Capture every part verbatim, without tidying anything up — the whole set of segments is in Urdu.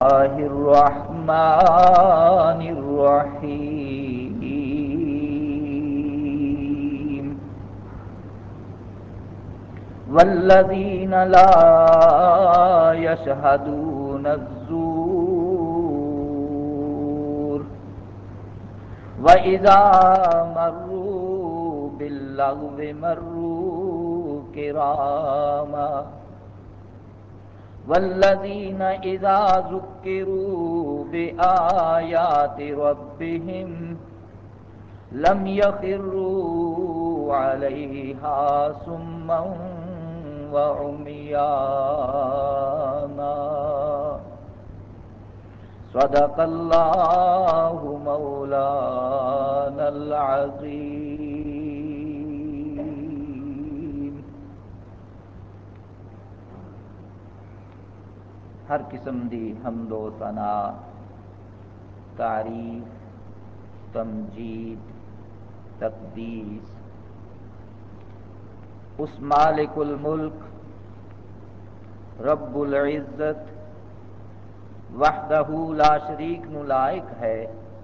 الله الرحمن الرحيم والذين لا يشهدون الزور وإذا مروا باللغو مروا كراما والذين إذا ذكروا بآيات ربهم لم يخروا عليها صما وعميانا صدق الله مولانا العظيم۔ ہر قسم دی حمد و ثنا، تعریف، تمجید، تقدیس اس مالک الملک رب العزت وحدہ لا شریک نو لائق ہے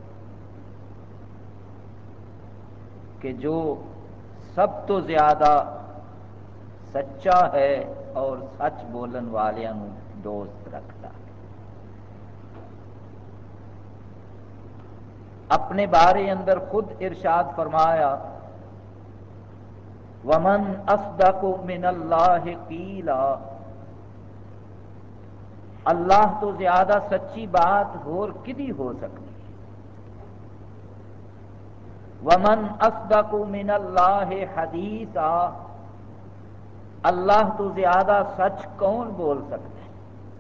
کہ جو سب تو زیادہ سچا ہے اور سچ بولن والیاں نو دوست رکھتا ہے۔ اپنے بارے اندر خود ارشاد فرمایا وَمَنْ أَصْدَقُ مِنَ اللَّهِ قِيلًا، اللہ تو زیادہ سچی بات اور کدی ہو سکتی ہے۔ وَمَنْ أَصْدَقُ مِنَ اللَّهِ حَدِيثًا، اللہ تو زیادہ سچ کون بول سکتا ہے۔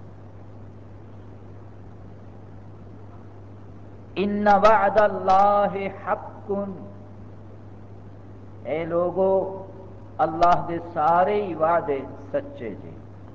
ان وعد اللہ حق، اے لوگو اللہ دے سارے ہی وعدے سچے جی،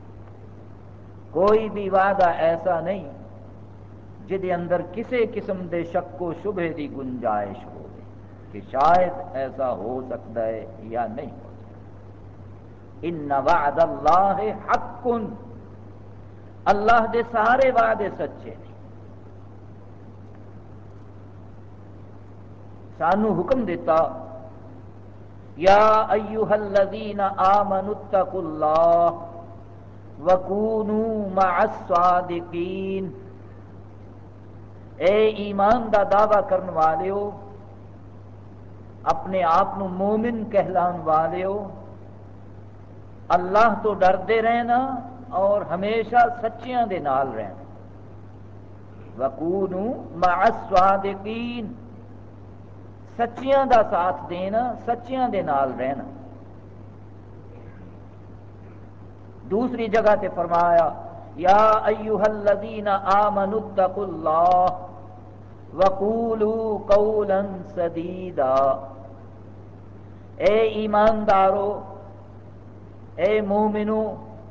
کوئی بھی وعدہ ایسا نہیں جدے اندر کسی قسم دے شک و شبہ دی گنجائش ہو کہ شاید ایسا ہو سکتا ہے یا نہیں ہو سکتا۔ ان وعد اللہ حق، اللہ دے سارے وعدے سچے ہیں۔ سانو حکم دیتا یا ایھا الذین آمنوا اتقوا اللہ وکونوا مع الصادقین، اے ایمان دا دعویٰ کرن والیو، اپنے آپ نو مومن کہلان والیو، اللہ تو ڈردے رہنا اور ہمیشہ سچیاں دے نال رہنا۔ وکونوا مع الصادقین، سچیاں دا ساتھ دینا، سچیاں دے نال رہنا۔ دوسری جگہ تے فرمایا یا ایھا الذین آمنوا اتقوا اللہ وقولوا قولا سدیدا، اے ایماندارو، اے مومنو،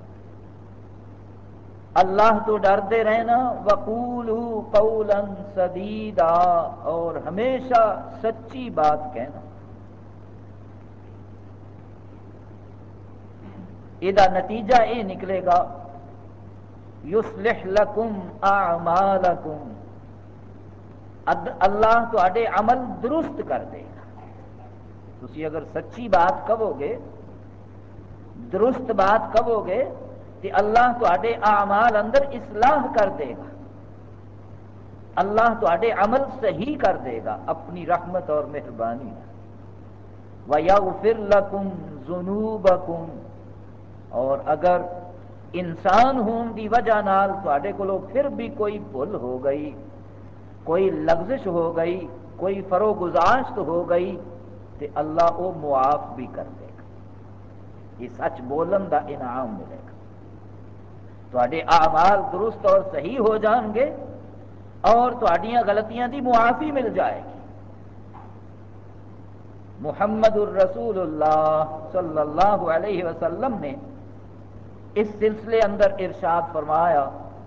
اللہ تو ڈردے رہنا، وقولوا قولا سدیدا، اور ہمیشہ سچی بات کہنا۔ ادا نتیجہ یہ نکلے گا یصلح لکم اعمالکم، اللہ تواڈے عمل درست کر دے گا۔ تسی اگر سچی بات کہو گے، درست بات کہو گے کہ اللہ تواڈے اعمال اندر اصلاح کر دے گا، اللہ تواڈے عمل صحیح کر دے گا اپنی رحمت اور مہربانی۔ وَيَغْفِرْ لَكُمْ ذُنُوبَكُمْ، اور اگر انسان ہون دی وجہ نال تواڈے کولوں پھر بھی کوئی بھول ہو گئی، کوئی لغزش ہو گئی، کوئی فروگزاشت ہو گئی تو اللہ وہ معاف بھی کر دے گا۔ یہ سچ بولن دا انعام ملے گا، تواڈے اعمال درست اور صحیح ہو جان گے اور تواڈیاں غلطیاں دی معافی مل جائے گی۔ محمد الرسول اللہ صلی اللہ علیہ وسلم نے اس سلسلے اندر ارشاد فرمایا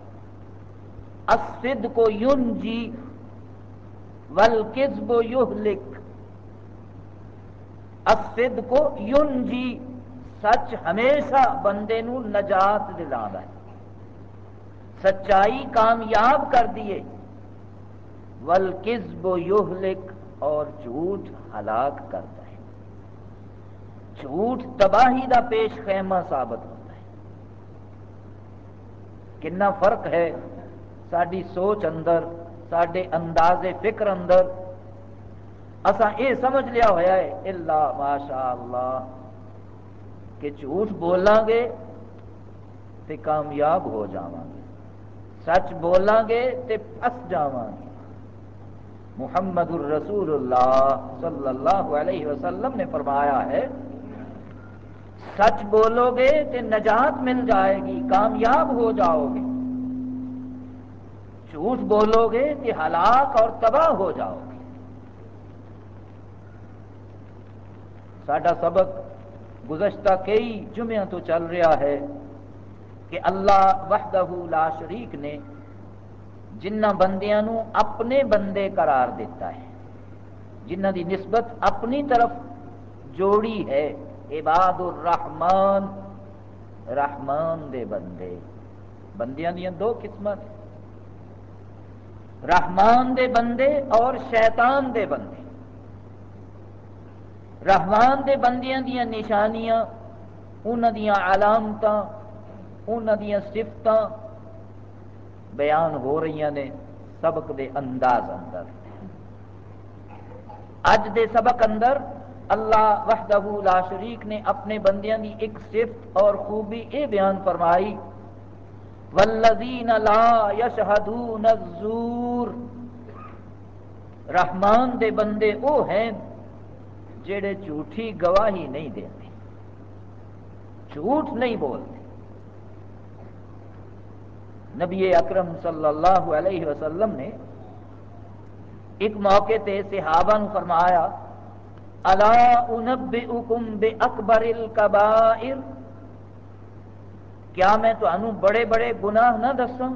الصدق ینجی والکذب یہلک، الصدق ینجی، سچ ہمیشہ بندے نو نجات دلانا ہے، سچائی کامیاب کر دیے، والکذب یہلک، اور جھوٹ ہلاک کرتا ہے۔ جھوٹ تباہی دا پیش خیمہ ثابت ہوتا ہے۔ کتنا فرق ہے ساری سوچ اندر، ساڈے انداز فکر اندر۔ اساں یہ سمجھ لیا ہوا ہے الا ماشاء اللہ کہ جھوٹ بولاں گے تے کامیاب ہو جاواں گے، سچ بولاں گے تے پھس جاواں گے۔ محمد الرسول اللہ صلی اللہ علیہ وسلم نے فرمایا ہے سچ بولو گے تے نجات مل جائے گی، کامیاب ہو جاؤ گے، جھوٹ بولو گے تے ہلاک اور تباہ ہو جاؤ گے۔ ساڈا سبق گزشتہ کئی جمعوں تو چل رہا ہے کہ اللہ وحدہ لا شریک نے جنہ بندیاں نو اپنے بندے قرار دیتا ہے، جنہ دی نسبت اپنی طرف جوڑی ہے، عباد الرحمن، رحمان دے بندے۔ بندیاں دیاں دو قسمیں، رحمان دے بندے اور شیطان دے بندے۔ رحمان دے بندیاں دیاں نشانیاں، انہاں دیاں علامتاں، انہاں دیاں صفتاں بیان ہو رہی نے سبق دے انداز اندر۔ اج دے سبق اندر اللہ وحدہ لا شریک نے اپنے بندیاں دی ایک صفت اور خوبی اے بیان فرمائی والذین لا یشہدون الزور، رحمان دے بندے او ہیں جڑے جھوٹی گواہی نہیں دیتے، جھوٹ نہیں بولتے۔ نبی اکرم صلی اللہ علیہ وسلم نے ایک موقع تے صحابہ نے فرمایا الا انبئکم باکبر الکبائر، کیا میں تانوں بڑے بڑے گناہ نہ دساں؟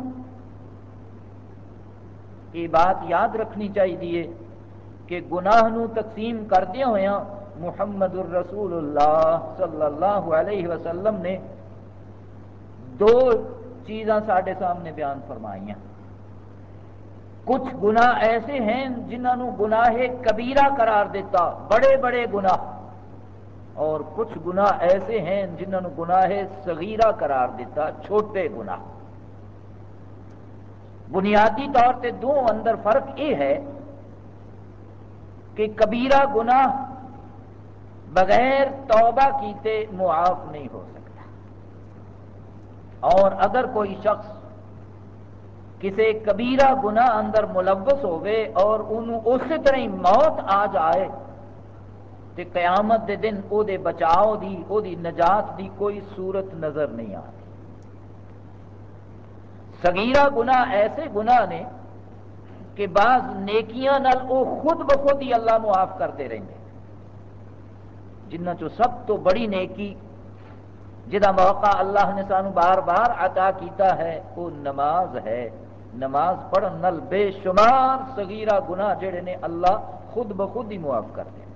یہ بات یاد رکھنی چاہیے کہ گناہ نو تقسیم کردیا ہویا محمد الرسول اللہ صلی اللہ علیہ وسلم نے دو چیزاں ساڈے سامنے بیان فرمائیاں۔ کچھ گناہ ایسے ہیں جنہوں گناہ کبیرہ قرار دیتا، بڑے بڑے گناہ، اور کچھ گناہ ایسے ہیں جنہوں گناہ صغیرہ قرار دیتا، چھوٹے گناہ۔ بنیادی طور تے دو اندر فرق یہ ہے کہ کبیرہ گناہ بغیر توبہ کیتے معاف نہیں ہو سکتا، اور اگر کوئی شخص کسی کبیرہ گناہ اندر ملوث ہوئے اور انہوں اسی طرح ہی موت آ جائے تو قیامت دے دن او دے بچاؤ دی، او دی نجات دی کوئی صورت نظر نہیں آتی۔ صغیرہ گناہ ایسے گناہ نے کہ بعض نیکیاں نال او خود بخود ہی اللہ معاف کرتے رہتے، جنہ چو سب تو بڑی نیکی جدا موقع اللہ نے سانو بار بار عطا کیتا ہے وہ نماز ہے۔ نماز پڑھن نال بے شمار صغیرہ گناہ جڑے نے اللہ خود بخود ہی معاف کر دیں۔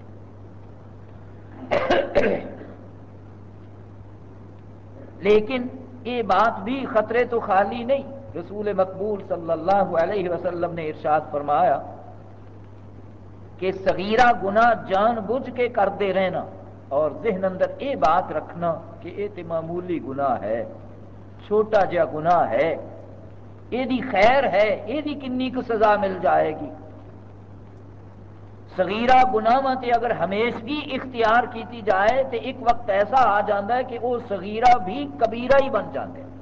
لیکن یہ بات بھی خطرے تو خالی نہیں۔ رسول مقبول صلی اللہ علیہ وسلم نے ارشاد فرمایا کہ صغیرہ گناہ جان بوجھ کے کرتے رہنا اور ذہن اندر یہ بات رکھنا کہ یہ تو معمولی گناہ ہے، چھوٹا جہا گناہ ہے، یہ دی خیر ہے، یہ دی کنی کو سزا مل جائے گی۔ صغیرہ گناہ تے اگر ہمیشگی اختیار کیتی جائے تو ایک وقت ایسا آ جاتا ہے کہ وہ صغیرہ بھی کبیرہ ہی بن جاتے ہیں،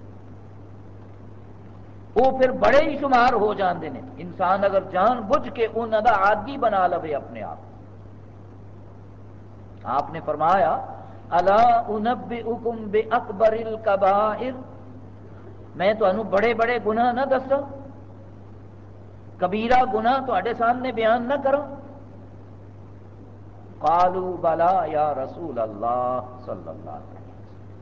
وہ پھر بڑے ہی شمار ہو جاندے ہیں۔ انسان اگر جان بوجھ کے انہاں دا عادی بنا لے اپنے آپ، آپ نے فرمایا الا انبئکم باکبر الکبائر، میں تانوں بڑے بڑے گناہ نہ دساں، کبیرہ گناہ تواڈے سامنے بیان نہ کروں؟ قالوا بلا یا رسول اللہ صلی اللہ علیہ وسلم۔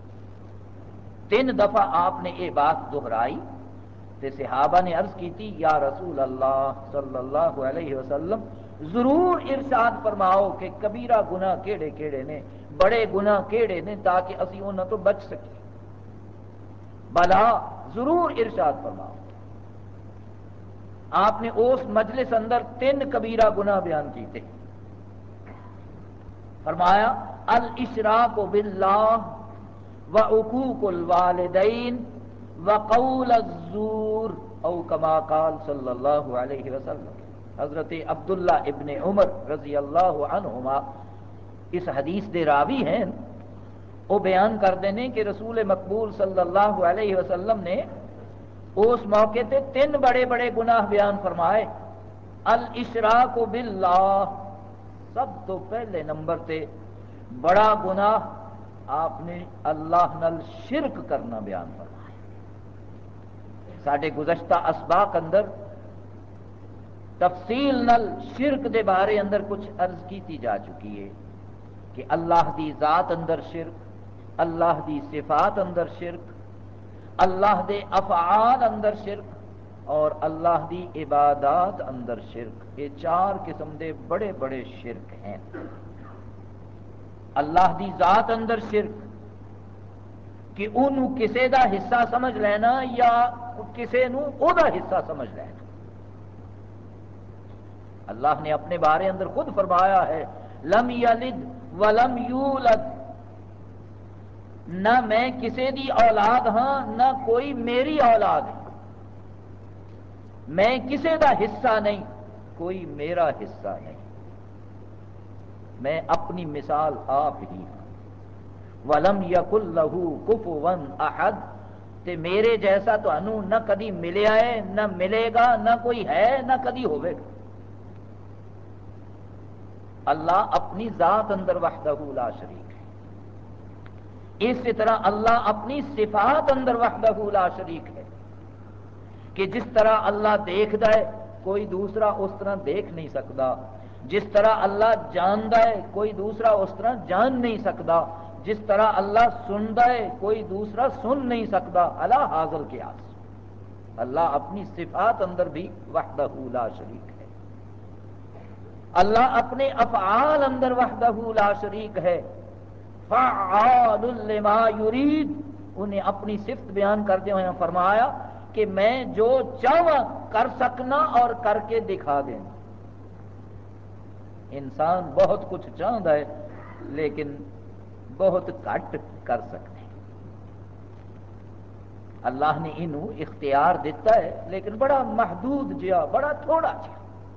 تین دفعہ آپ نے یہ بات دہرائی تے صحابہ نے عرض کی تھی یا رسول اللہ صلی اللہ علیہ وسلم ضرور ارشاد فرماؤ کہ کبیرہ گناہ کیڑے کیڑے نے، بڑے گناہ کیڑے نے، تاکہ اسی انہاں تو بچ سکیں۔ بلا ضرور ارشاد فرماؤ۔ آپ نے اس مجلس اندر تین کبیرہ گناہ بیان کیتے، فرمایا الاشراک باللہ وعقوق الوالدین وقول الزور او کما قال صلی اللہ علیہ وسلم۔ حضرت عبداللہ ابن عمر رضی اللہ عنہما اس حدیث دے راوی ہیں، وہ بیان کرتے ہیں کہ رسول مقبول صلی اللہ علیہ وسلم نے اس موقع تے تین بڑے بڑے گناہ بیان فرمائے۔ الاشراک باللہ، سب تو پہلے نمبر تے بڑا گناہ آپ نے اللہ نال شرک کرنا بیان فرمایا۔ ساڈے گزشتہ اسباق اندر تفصیل نال شرک دے بارے اندر کچھ عرض کیتی جا چکی ہے کہ اللہ دی ذات اندر شرک، اللہ دی صفات اندر شرک، اللہ دے افعال اندر شرک اور اللہ دی عبادات اندر شرک، یہ چار قسم دے بڑے بڑے شرک ہیں۔ اللہ دی ذات اندر شرک کہ انہوں کسے دا حصہ سمجھ لینا یا کسے نو او دا حصہ سمجھ لینا۔ اللہ نے اپنے بارے اندر خود فرمایا ہے لم یلد ولم یولد، نہ میں کسے دی اولاد ہاں نہ کوئی میری اولاد ہے، میں کسے دا حصہ نہیں، کوئی میرا حصہ نہیں، میں اپنی مثال آپ ہی ہوں۔ وَلَمْ يَكُنْ لَهُ كُفُوًا أَحَدٌ، تے میرے جیسا تو انہوں نہ کدی ملیا ہے نہ ملے گا، نہ کوئی ہے نہ کدی ہوئے گا۔ اللہ اپنی ذات اندر وحدہ لا شریک ہے، اسی طرح اللہ اپنی صفات اندر وحدہ لا شریک ہے کہ جس طرح اللہ دیکھدا ہے کوئی دوسرا اس طرح دیکھ نہیں سکتا، جس طرح اللہ جاندا ہے کوئی دوسرا اس طرح جان نہیں سکتا، جس طرح اللہ سندا ہے کوئی دوسرا سن نہیں سکتا۔ الا حاضل قیاس، اللہ اپنی صفات اندر بھی وحدہ لا شریک ہے۔ اللہ اپنے افعال اندر وحدہ لا شریک ہے، فعال لما یرید، انہیں اپنی صفت بیان کرتے ہوئے فرمایا کہ میں جو چاہواں کر سکنا اور کر کے دکھا دینا۔ انسان بہت کچھ چاہتا ہے لیکن بہت گھٹ کر سکتے ہیں۔ اللہ نے انہوں اختیار دیتا ہے لیکن بڑا محدود جہا، بڑا تھوڑا جہا۔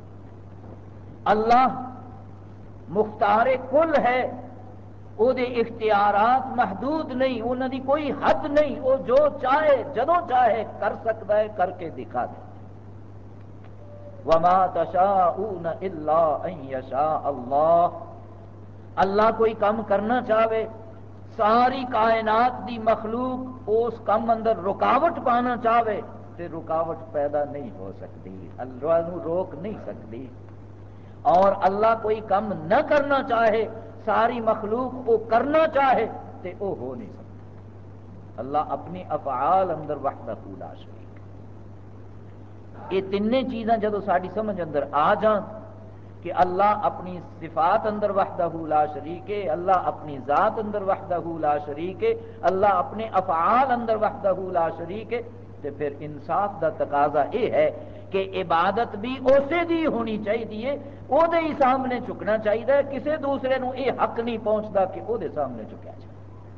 اللہ مختار کل ہے، وہ دے اختیارات محدود نہیں، انہوں دی کوئی حد نہیں، وہ جو چاہے جدوں چاہے کر سکتا ہے، کر کے دکھا دے۔ وَمَا تَشَاءُونَ إِلَّا أَن يَشَاءَ اللَّهُ، اللہ کوئی کام کرنا چاہے، ساری کائنات دی مخلوق اس کام اندر رکاوٹ پانا چاہے تو رکاوٹ پیدا نہیں ہو سکتی، اللہ نو روک نہیں سکتی۔ اور اللہ کوئی کام نہ کرنا چاہے، ساری مخلوق وہ کرنا چاہے تو وہ ہو نہیں سکتا۔ اللہ اپنی افعال اندر وحدہ لا شریک ہے۔ یہ تینیں چیزاں جدو ساری سمجھ اندر آ جان کہ اللہ اپنی صفات اندر وحدہ لا شریک ہے، اللہ اپنی ذات اندر وحدہ لا شریک ہے، اللہ اپنے افعال اندر وحدہ لا شریک ہے، تو پھر انصاف دا تقاضا یہ ہے کہ عبادت بھی اسے دی ہونی چاہیے، وہ دے ہی سامنے چکنا چاہیے، کسی دوسرے نو یہ حق نہیں پہنچتا کہ وہ دے سامنے چکیا جائے۔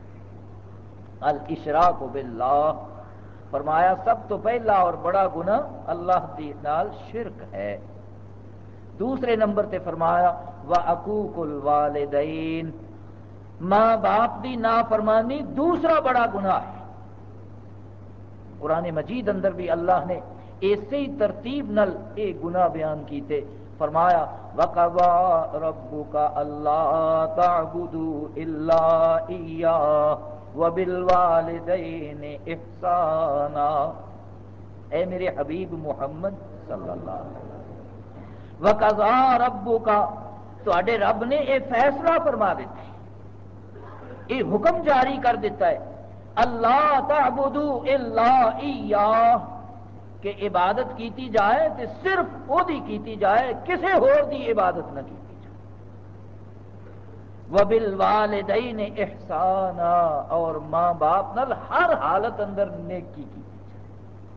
الاشراک باللہ، فرمایا سب تو پہلا اور بڑا گناہ اللہ دی نال شرک ہے۔ دوسرے نمبر تے فرمایا وعقوق الوالدین، ماں باپ دی نافرمانی دوسرا بڑا گناہ ہے۔ قرآن مجید اندر بھی اللہ نے اسی ترتیب نل اے گناہ بیان کیتے، فرمایا وَقَضَىٰ رَبُّكَ أَلَّا تَعْبُدُوا إِلَّا إِيَّاهُ وَبِالْوَالِدَيْنِ إِحْسَانًا، اے میرے حبیب محمد صلی اللہ علیہ وسلم، وَقَضَىٰ رَبُّكَ، تواڈے رب نے یہ فیصلہ فرما دیتا ہے، یہ حکم جاری کر دیتا ہے، اللہ تعبدوا الا ایاہ، کہ عبادت کیتی جائے تو صرف وہ دی کیتی جائے، کسے ہور دی عبادت نہ کیتی جائے۔ وَبِالْوَالِدَيْنِ إِحْسَانًا، اور ماں باپ نال ہر حالت اندر نیکی کیتی جائے۔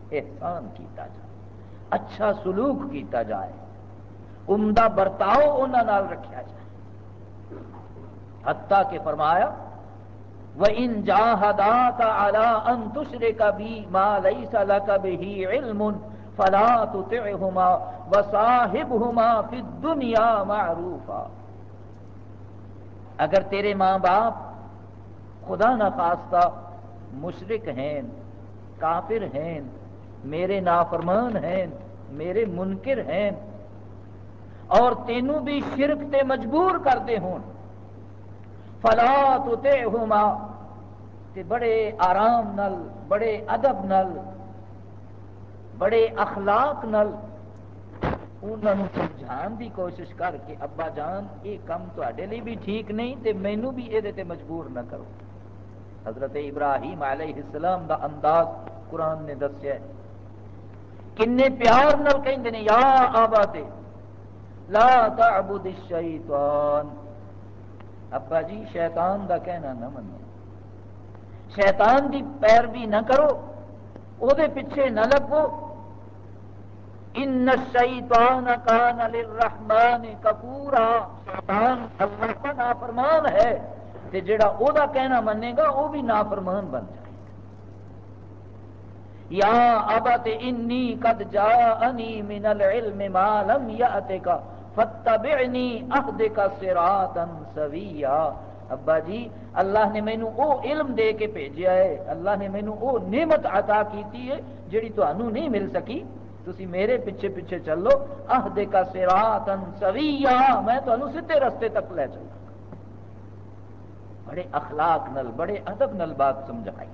احسان کیتا جائے، اچھا سلوک کیتا جائے، عمدہ برتاؤ انہاں نال رکھیا جائے۔ حتیٰ کہ فرمایا وَإِن جَاهَدَاكَ عَلَىٰ أَن تُشْرِكَ بِي مَا لَيْسَ لَكَ بِهِ عِلْمٌ فَلَا تُطِعْهُمَا وَصَاحِبْهُمَا فِي الدُّنْيَا مَعْرُوفًا۔ اگر تیرے ماں باپ خدا نہ خواستہ مشرک ہیں، کافر ہیں، میرے نافرمان ہیں، میرے منکر ہیں، اور تینوں بھی شرک تے مجبور کرتے ہون، فلا تطعہما، تے بڑے آرام نل، بڑے ادب نل، بڑے اخلاق نل انہوں نے سمجھان دی کوشش کر کے ابا جان یہ کم تواڈے لیے بھی ٹھیک نہیں تے مینوں بھی یہ تے مجبور نہ کرو۔ حضرت ابراہیم علیہ السلام دا انداز قرآن نے دسیا ہے، کنے پیار نال کہندے نے یا اباتے لا تعبد الشیطان، ابا جی شیطان دا کہنا نہ منو، شیطان دی پیروی نہ کرو، او دے پیچھے نہ لگو، ان الشیطان کان للرحمن کفورا، شیطان اللہ کا نافرمان ہے، تے جڑا او دا کہنا منے گا وہ بھی نافرمان بن جائے گا۔ یا ابت انی قد جاءنی من العلم ما لم یأتک فاتبعنی اہدک صراطا سویا، ابا جی اللہ نے مینوں او علم دے کے بھیجیا ہے، اللہ نے مینوں او نعمت عطا کیتی ہے جڑی تانوں نہیں مل سکی، تسی میرے پیچھے پیچھے چلو، اہدک صراطا سویا، میں تانوں سیدھے رستے تک لے چلوں۔ بڑے اخلاق نل، بڑے ادب نل بات سمجھائی۔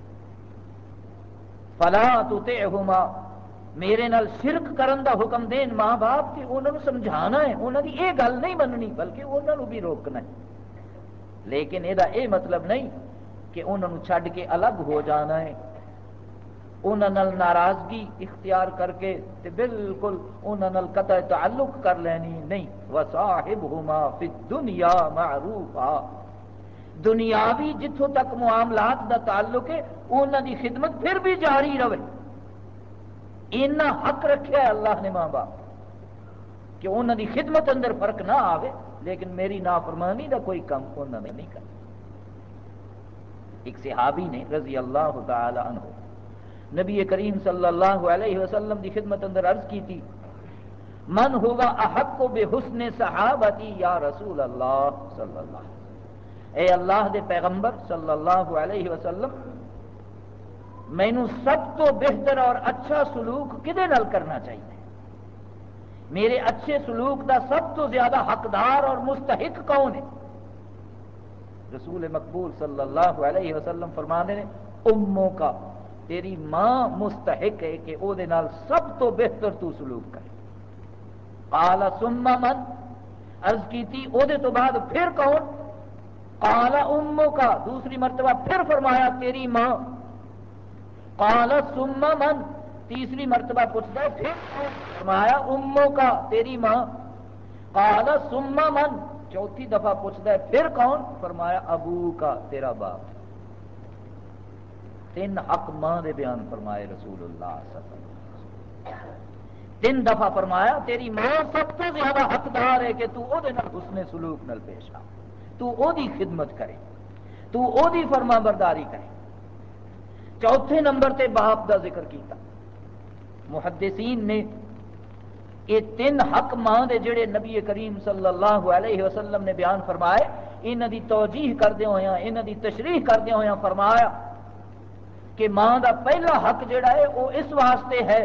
فلا تطعہما، میرے نال شرک کرن دا حکم دین ماں باپ، تے انہوں نے سمجھانا ہے، انہوں نے یہ گل نہیں مننی بلکہ انہوں نے بھی روکنا ہے، لیکن یہ اے مطلب نہیں کہ انہوں نے چھڈ کے الگ ہو جانا ہے، انہوں نال ناراضگی اختیار کر کے تے بالکل انہوں نال قطع تعلق کر لینی نہیں۔ وصاحبہما فی الدنیا معروفا، دنیاوی جتھوں تک معاملات دا تعلق ہے انہاں دی خدمت پھر بھی جاری رہے، اینا حق رکھیا ہے اللہ نے ماں باپ کہ انہاں دی خدمت اندر فرق نہ آوے، لیکن میری نافرمانی دا کوئی کم انہاں نے نہیں کرنا۔ ایک صحابی نے رضی اللہ تعالی عنہ نبی کریم صلی اللہ علیہ وسلم دی خدمت اندر عرض کی تھی، من ہوا احق بحسن صحابتی یا رسول اللہ صلی اللہ علیہ وسلم، اے اللہ دے پیغمبر صلی اللہ علیہ وسلم، مینوں سب تو بہتر اور اچھا سلوک کدے نال کرنا چاہیے، میرے اچھے سلوک دا سب تو زیادہ حقدار اور مستحق کون ہے؟ رسول مقبول صلی اللہ علیہ وسلم فرمانے نے اموں کا، تیری ماں مستحق ہے کہ او دے نال سب تو بہتر تو سلوک کرے۔ قال ثم من، عرض کی تھی او دے تو بعد پھر کون؟ قال اموں کا، دوسری مرتبہ پھر فرمایا تیری ماں۔ قال ثم من، تیسری مرتبہ پوچھتا ہے پھر کون؟ فرمایا اموں کا، تیری ماں۔ قال ثم من، چوتھی دفعہ پوچھتا ہے پھر کون؟ فرمایا ابو کا، تیرا باپ۔ تین حق ماں دے بیان فرمائے رسول اللہ صلی اللہ علیہ وسلم، تین دفعہ فرمایا تیری ماں سب سے زیادہ حقدار ہے کہ تو او دے نال حسن سلوک نال پیش آ، تو او دی خدمت کرے، تو او دی فرما برداری کرے۔ چوتھے نمبر تے باپ دا ذکر کیتا۔ محدثین نے یہ تین حق ماں دے جڑے نبی کریم صلی اللہ علیہ وسلم نے بیان فرمائے، انہاں دی توجیح کردے ہویاں، انہاں دی تشریح کردے ہویاں فرمایا کہ ماں دا پہلا حق جڑا ہے وہ اس واسطے ہے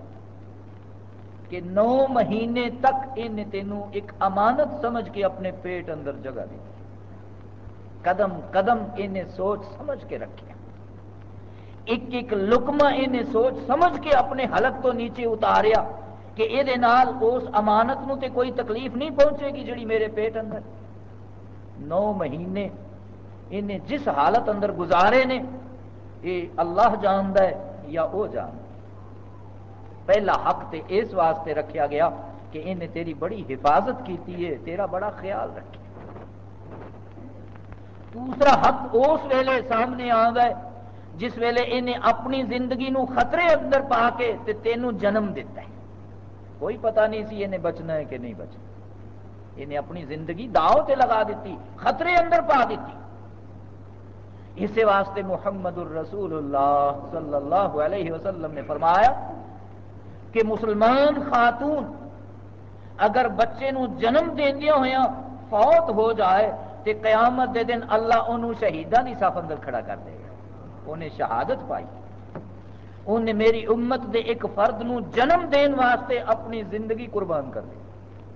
کہ نو مہینے تک ان تینوں ایک امانت سمجھ کے اپنے پیٹ اندر جگہ دی، قدم قدم انہیں سوچ سمجھ کے رکھے، ایک ایک لقمہ انہیں سوچ سمجھ کے اپنے حلق تو نیچے اتاریا کہ یہ نال اس امانت نو تے کوئی تکلیف نہیں پہنچے گی جڑی میرے پیٹ اندر۔ نو مہینے انہیں جس حالت اندر گزارے نے یہ اللہ جاندا ہے یا او جاندا ہے۔ پہلا حق تے اس واسطے رکھیا گیا کہ انہیں تیری بڑی حفاظت کیتی ہے، تیرا بڑا خیال رکھے۔ دوسرا حق اس ویلے سامنے آندا ہے جس ویلے انہیں اپنی زندگی نو خطرے اندر پا کے تے تینوں جنم دیتا ہے. کوئی پتہ نہیں سی انہیں بچنا ہے کہ نہیں بچنا، انہیں اپنی زندگی داؤ تے لگا دیتی، خطرے اندر پا دیتی. اسی واسطے محمد الرسول اللہ صلی اللہ علیہ وسلم نے فرمایا کہ مسلمان خاتون اگر بچے نو جنم دیندیا ہویا فوت ہو جائے تو قیامت دے دن اللہ انہوں شہیدان دی صف اندر کھڑا کر دے گا. انہیں شہادت پائی، انہیں میری امت دے ایک فرد نو جنم دین واسطے اپنی زندگی قربان کر دی.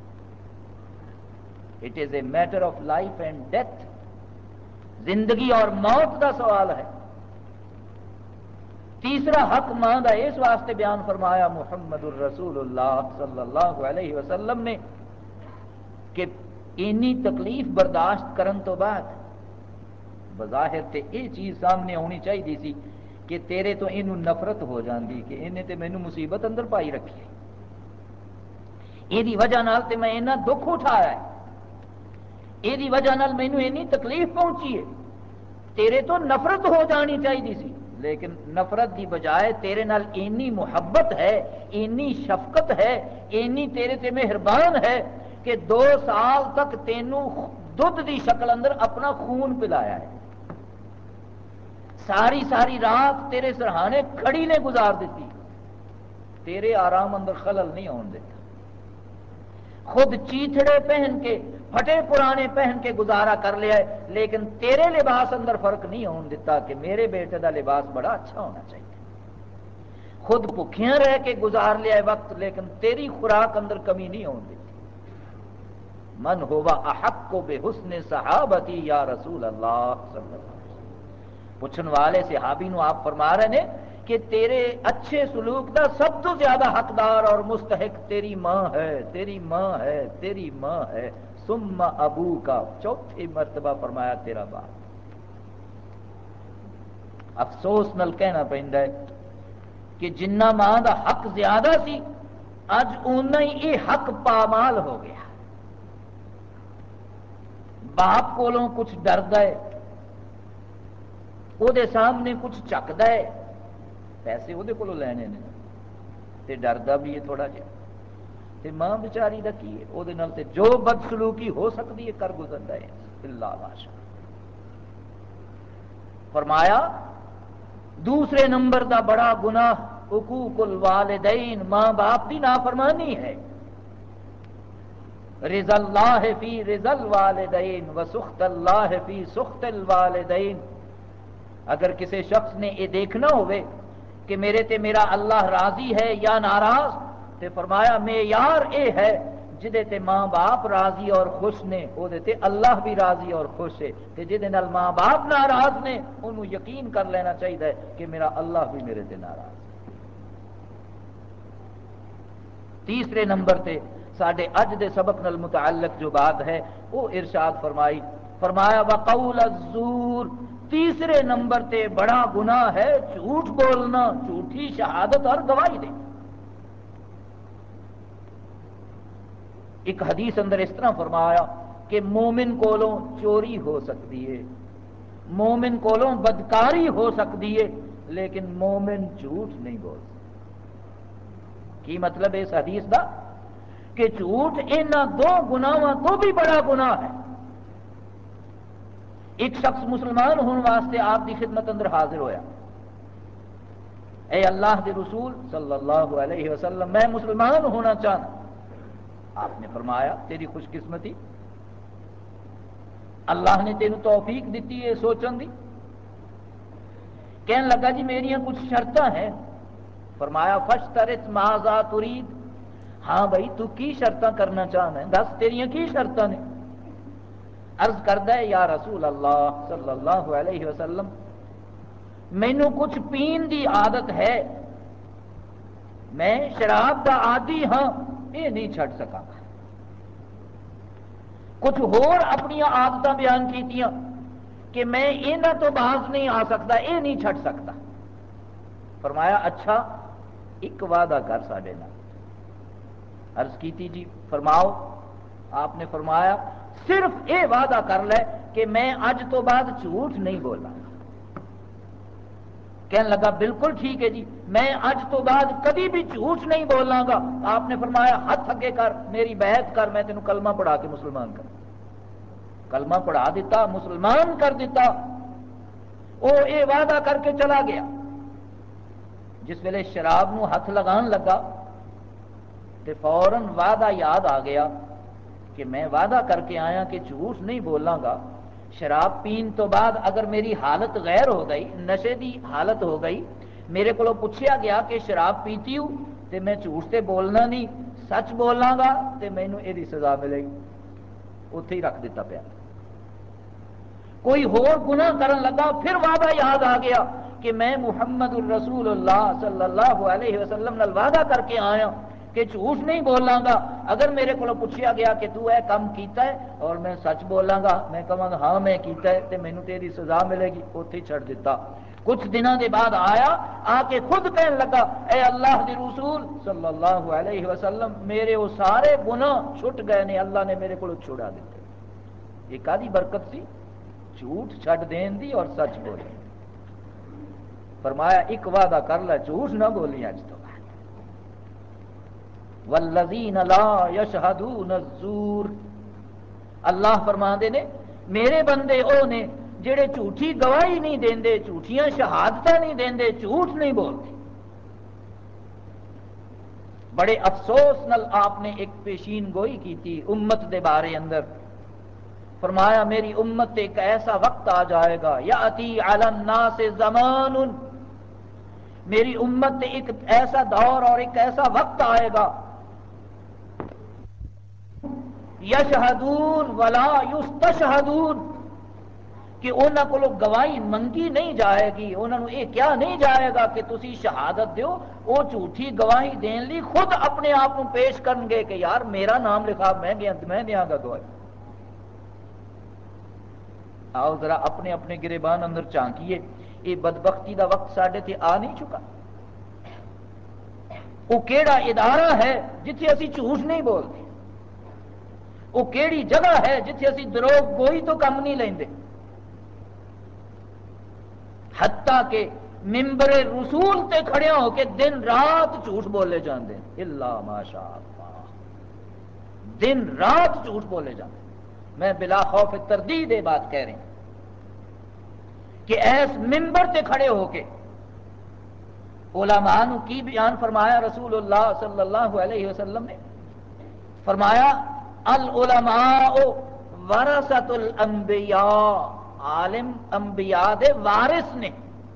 It is a matter of life and death, زندگی اور موت کا سوال ہے. تیسرا حق ماں کا اس واسطے بیان فرمایا محمد الرسول اللہ صلی اللہ علیہ وسلم نے کہ اینی تکلیف برداشت کرن تو بعد بظاہر تے یہ چیز سامنے ہونی چاہیے سی کہ تیرے تو اینو نفرت ہو جاندی کہ انہیں تے مینو مصیبت اندر پائی رکھی ہے، یہ وجہ نال تے میں اینا دکھ اٹھایا ہے، یہ وجہ نال مینو اینی تکلیف پہنچی ہے، تیرے تو نفرت ہو جانی چاہیے سی. لیکن نفرت دی بجائے تیرے نال اینی محبت ہے، اینی شفقت ہے، اینی تیرے تے مہربان ہے کہ دو سال تک تینوں دودھ دی شکل اندر اپنا خون پلایا ہے، ساری ساری رات تیرے سرہانے کھڑی نے گزار دیتی، تیرے آرام اندر خلل نہیں آن دیتا، خود چیتھڑے پہن کے پھٹے پرانے پہن کے گزارا کر لیا ہے، لیکن تیرے لباس اندر فرق نہیں ہون دیتا کہ میرے بیٹے دا لباس بڑا اچھا ہونا چاہیے. خود بھکھیاں رہ کے گزار لیا ہے وقت، لیکن تیری خوراک اندر کمی نہیں ہون دیتی. من ہوا احق بحسن صحابتی یا رسول اللہ صلی اللہ علیہ وسلم. پوچھن والے صحابی نو آپ فرما رہے ہیں کہ تیرے اچھے سلوک دا سب تو زیادہ حقدار اور مستحق تیری ماں ہے، تیری ماں ہے، تیری ماں ہے، ثم ابو کا، چوتھی مرتبہ فرمایا تیرا باپ. افسوس نل کہنا پہندا ہے کہ جنہ ماں دا حق زیادہ سی اج اونا ہی یہ حق پامال ہو گیا. باپ کولوں کچھ ڈردا ہے، وہ دے سامنے کچھ چکدا ہے، پیسے وہ دے کولوں لینے نے تے ڈردا بھی ہے تھوڑا جہا، تے ماں بیچاری دا کی ہے، وہ دے نال تے جو بدسلوکی ہو سکتی ہے کر گزردا ہے. اللہ ماشاء فرمایا دوسرے نمبر دا بڑا گناہ حقوق الوالدین، ماں باپ کی نافرمانی ہے. رضا اللہ فی رضا الوالدین و سخط اللہ فی سخط الوالدین. اگر کسی شخص نے یہ دیکھنا ہوئے کہ میرے تے میرا اللہ راضی ہے یا ناراض، تے فرمایا معیار اے ہے جدے تے ماں باپ راضی اور خوش نے وہ تے اللہ بھی راضی اور خوش ہے، تے جدے نال ماں باپ ناراض نے انہوں یقین کر لینا چاہیے کہ میرا اللہ بھی میرے تے ناراض ہے. تیسرے نمبر تے ساڈے اج دے سبق نال متعلق جو بات ہے وہ ارشاد فرمائی فرمایا وقول الزور. تیسرے نمبر تے بڑا گناہ ہے جھوٹ بولنا، جھوٹی شہادت اور گواہی دے. ایک حدیث اندر اس طرح فرمایا کہ مومن کولوں چوری ہو سکتی ہے، مومن کولوں بدکاری ہو سکتی ہے، لیکن مومن جھوٹ نہیں بول سکتا. کی مطلب ہے اس حدیث دا؟ کہ جھوٹ انہاں دو گناہاں تو بھی بڑا گناہ ہے. ایک شخص مسلمان ہونے واسطے آپ کی خدمت اندر حاضر ہویا، اے اللہ کے رسول صلی اللہ علیہ وسلم میں مسلمان ہونا چاہتا. آپ نے فرمایا تیری خوش قسمتی، اللہ نے تینوں توفیق دیتی ہے سوچن دی. کہنے لگا جی میریاں کچھ شرطاں ہیں. فرمایا فشترط ماذا ترید. ہاں بھائی تو کی شرطاں کرنا چاہنا ہے، دس تیریاں کی شرطاں نے. عرض کردہ ہے یا رسول اللہ صلی اللہ علیہ وسلم مینوں کچھ پین دی عادت ہے، میں شراب دا عادی ہاں، یہ نہیں چھڈ سکا. کچھ ہور اپنی عادتاں بیان کیتیاں کہ میں انہاں تو باز نہیں آ سکتا، یہ نہیں چھڈ سکتا. فرمایا اچھا ایک وعدہ کر ساڈے نال. عرض کیتی جی فرماؤ. آپ نے فرمایا صرف یہ وعدہ کر لے کہ میں اج تو بعد جھوٹ نہیں بولاں گا. کہنے لگا بالکل ٹھیک ہے جی، میں اج تو بعد کبھی بھی جھوٹ نہیں بولاں گا۔ آپ نے فرمایا ہاتھ اگے کر، میری بیعت کر، میں تینوں کلمہ پڑھا کے مسلمان کر۔ کلمہ پڑھا دیتا، مسلمان کر دیتا۔ وہ یہ وعدہ کر کے چلا گیا۔ جس ویلے شراب نو ہاتھ لگان لگا تو فوراً وعدہ یاد آ گیا کہ میں وعدہ کر کے آیا کہ جھوٹ نہیں بولاں گا۔ شراب پین تو بعد اگر میری حالت غیر ہو گئی، نشے دی حالت ہو گئی، میرے کو پوچھا گیا کہ شراب پیتی ہوں تو میں جھوٹ سے بولنا نہیں، سچ بولاں گا تو مینوں یہ سزا ملے گی۔ اتنے ہی رکھ دیتا پیا۔ کوئی ہور گناہ کرن لگا، پھر وعدہ یاد آ گیا کہ میں محمد الرسول اللہ صلی اللہ علیہ وسلم نال وعدہ کر کے آیا کہ جھوٹ نہیں بولاں گا۔ اگر میرے کو پوچھا گیا کہ تو اے کام کیتا ہے اور میں سچ بولاں گا، میں کہاں گا ہاں میں کیتا ہے، تو مینوں تیری سزا ملے گی۔ اتنے چھڑ دیتا۔ کچھ دنوں کے بعد آیا، آ کے خود کہنے لگا اے اللہ دی رسول صلی اللہ علیہ وسلم، میرے وہ سارے گناہ چھٹ گئے نے، اللہ نے میرے کو چھڑا دیتے۔ یہ کادی برکت سی؟ جھوٹ چھڈ دین دی اور سچ بولنے۔ فرمایا ایک وعدہ کر لے، جھوٹ نہ بولی اج تو بعد۔ والذین لا یشہدون الزور، اللہ فرماندے نے میرے بندے او نے جڑے جھوٹی گواہی نہیں دیندے، جھوٹیاں شہادتاں نہیں دیندے، جھوٹ نہیں بولتے۔ بڑے افسوس نال آپ نے ایک پیشین گوئی کی تھی امت دے بارے اندر۔ فرمایا میری امت تے ایک ایسا وقت آ جائے گا، یاتی علی الناس زمان، میری امت تے ایک ایسا دور اور ایک ایسا وقت آئے گا، یشہدون ولا یستشہدون، کہ انہاں کو گواہی منگی نہیں جائے گی، انہاں کو یہ کیا نہیں جائے گا کہ تسی شہادت دیو، وہ جھوٹی گواہی دین لی خود اپنے آپ کو پیش کرن گے کہ یار میرا نام لکھا، میں گیا میں دیاں گا گواہی۔ آؤ ذرا اپنے اپنے گریبان اندر جھانکیے، یہ بدبختی دا وقت ساڈے تے آ نہیں چکا؟ وہ کیڑا ادارہ ہے جتھے اسی جھوٹ نہیں بولتے؟ وہ کیڑی جگہ ہے جتھے اسی دروغ گوئی تو کم نہیں لیندے؟ حتیٰ کہ ممبر رسول تے کھڑے ہو کے دن رات جھوٹ بولے جاندے ہیں، الا ماشاء اللہ، دن رات جھوٹ بولے جاندے ہیں۔ میں بلا خوف تردید یہ بات کہہ رہی ہوں کہ ایس ممبر تے کھڑے ہو کے علماء نو کی بیان فرمایا رسول اللہ صلی اللہ علیہ وسلم نے؟ فرمایا العلماء ورثۃ الانبیاء، عالم انبیاء دے وارث نے،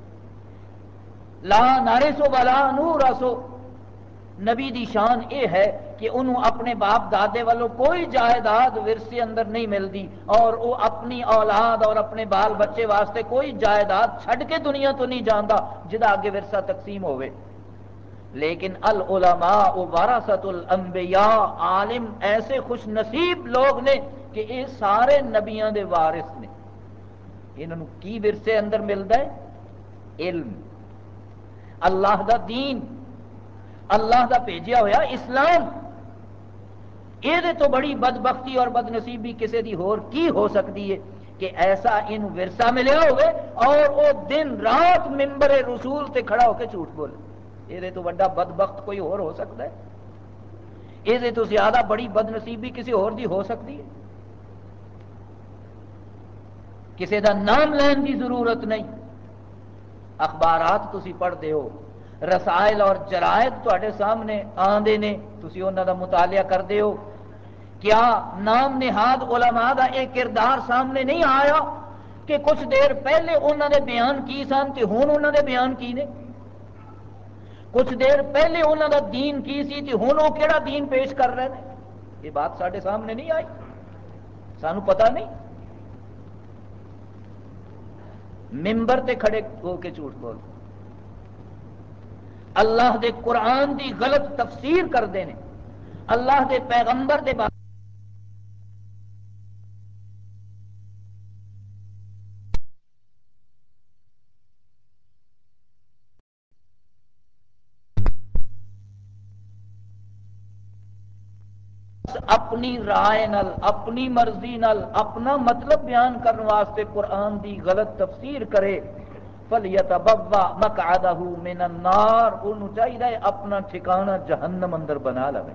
لا نرث ولا نورث، نبی دی شان یہ ہے کہ انہوں اپنے باپ دادے والوں کوئی جائیداد ورثے اندر نہیں ملتی، اور وہ اپنی اولاد اور اپنے بال بچے واسطے کوئی جائیداد چھڈ کے دنیا تو نہیں جاندا جدا آگے ورثہ تقسیم ہوئے۔ لیکن العلماء ورثۃ الانبیاء، عالم ایسے خوش نصیب لوگ نے کہ یہ سارے نبیاں دے وارث نے۔ انہوں کی ورثے اندر ملتا ہے؟ علم، اللہ دا دین، اللہ دا بھیجیا ہوا اسلام۔ یہ تو بڑی بدبختی اور بد نصیبی کسی دی ہور کی ہو سکتی ہے کہ ایسا ان ورثہ ملیا ہوئے اور وہ دن رات ممبر رسول تے کھڑا ہو کے جھوٹ بولے۔ یہ تو بڑا بدبخت کوئی اور ہو سکتا ہے؟ یہ تو زیادہ بڑی بد نصیبی کسی اور دی ہو سکتی ہے؟ کسی دا نام لین کی ضرورت نہیں، اخبارات تسی پڑھتے ہو، رسائل اور جرائد تواڈے سامنے آندے نے، تسی انہاں دا مطالعہ کرتے ہو، کیا نام نہاد علماء دا ایک کردار سامنے نہیں آیا کہ کچھ دیر پہلے انہوں نے بیان کی سن تے ہن انہوں نے بیان کی نے؟ کچھ دیر پہلے انہوں دا دین کی سی تے ہن وہ کیڑا دین پیش کر رہے ہیں؟ یہ بات ساڈے سامنے نہیں آئی، سانو پتہ نہیں؟ ممبر تے کھڑے ہو کے جھوٹ بول، اللہ دے قرآن دی غلط تفسیر کرتے ہیں، اللہ دے پیغمبر دے بارے اپنی رائے نال، اپنی مرضی نال، اپنا مطلب بیان کرنے واسطے قرآن دی غلط تفسیر کرے۔ فَلْيَتَبَوَّأْ مَقْعَدَهُ مِنَ النَّارِ، انہوں چاہیے اپنا ٹھکانہ جہنم اندر بنا لے.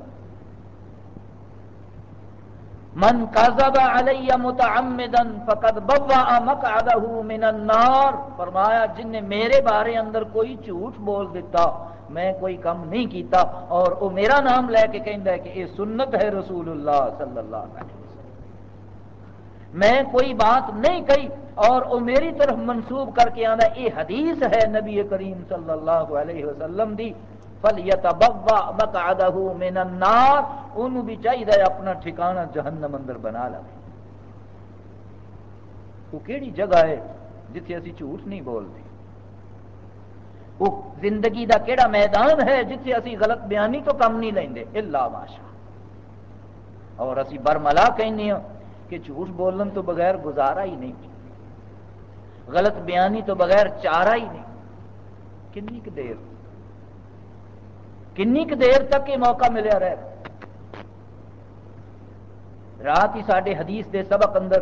من کذب علی متعمدا فقد بوأ مقعده من النار، فرمایا جن نے میرے بارے اندر کوئی جھوٹ بول دیتا، میں کوئی کم نہیں کیتا، اور وہ میرا نام لے کے کہندا ہے کہ یہ سنت ہے رسول اللہ صلی اللہ علیہ وسلم، میں کوئی بات نہیں کہی اور وہ میری طرف منسوب کر کے آندا یہ حدیث ہے نبی کریم صلی اللہ علیہ وسلم دی، فَلْيَتَبَوَّأْ مَقْعَدَهُ مِنَ النَّارِ، انہوں بھی چاہیے اپنا ٹھکانہ جہنم اندر بنا لے. وہ کیڑی جگہ ہے جتھے اسی جھوٹ نہیں بولتے؟ وہ زندگی دا کیڑا میدان ہے جتھے اسی غلط بیانی تو کم نہیں لیندے الا ماشاء. اور اسی برملا کہنے ہاں کہ جھوٹ بولن تو بغیر گزارا ہی نہیں، غلط بیانی تو بغیر چارہ ہی نہیں. کنی کہ دیر کنی کہ دیر تک یہ موقع ملیا رہے. رات ہی ساڈے حدیث دے سبق اندر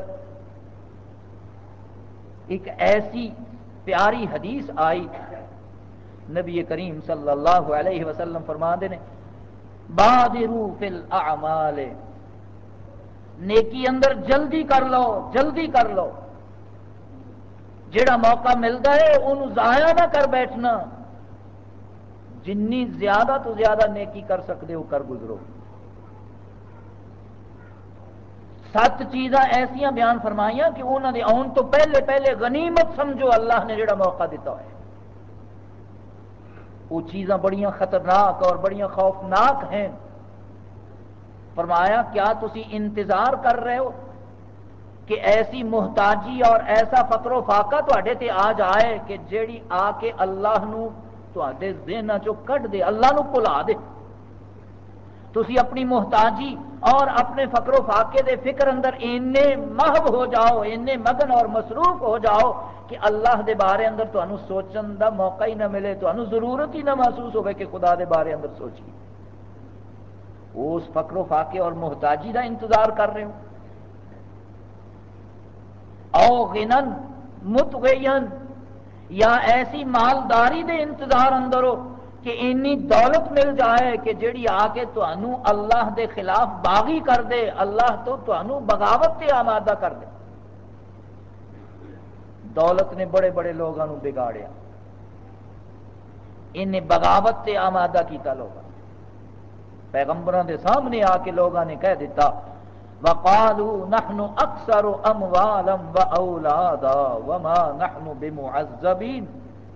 ایک ایسی پیاری حدیث آئی، نبی کریم صلی اللہ علیہ وسلم فرماندے نے بادروا فی الاعمال، نیکی اندر جلدی کر لو، جلدی کر لو، جڑا موقع ملتا ہے انہوں ضائع نہ کر بیٹھنا، جنی زیادہ تو زیادہ نیکی کر سکتے ہو کر گزرو. سات چیزاں ایسیاں بیان فرمائیاں کہ انہوں نے آن تو پہلے پہلے غنیمت سمجھو اللہ نے جڑا موقع دیتا ہے. وہ چیزاں بڑیاں خطرناک اور بڑیاں خوفناک ہیں. فرمایا کیا تسی انتظار کر رہے ہو کہ ایسی محتاجی اور ایسا فقر و فاقہ تواڈے تے آ جائے کہ جیڑی آ کے اللہ نو تواڈے ذہناں چوں کڈ دے، اللہ نو بھلا دے. تسی اپنی محتاجی اور اپنے فقر و فاقے دے فکر اندر اینے محو ہو جاؤ، اینے مگن اور مصروف ہو جاؤ کہ اللہ دے بارے اندر تانوں سوچن دا موقع ہی نہ ملے، تانوں ضرورت ہی نہ محسوس ہوئے کہ خدا دے بارے اندر سوچیے. اس فقر و فاقے اور محتاجی دا انتظار کر رہے ہو، او غنن متغین، یا ایسی مالداری دے انتظار اندر ہو کہ اینی دولت مل جائے کہ جیڑی آ کے تانوں اللہ دے خلاف باغی کر دے، اللہ تو تانوں بغاوت تے آمادہ کر دے. دولت نے بڑے بڑے لوگوں نے بگاڑیا، انہیں بغاوت تے آمادہ کیتا. لوگوں پیغمبروں دے سامنے آ کے لوگوں نے کہہ دیتا وَقَالُوا نَحْنُ أَكْثَرُ أَمْوَالًا وَأَوْلَادًا وَمَا نَحْنُ بِمُعَذَّبِينَ.